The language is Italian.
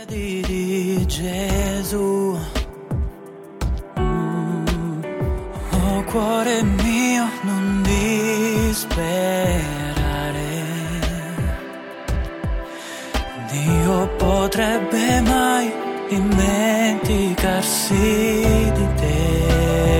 Di Gesù, oh cuore mio, non disperare. Dio potrebbe mai dimenticarsi di te.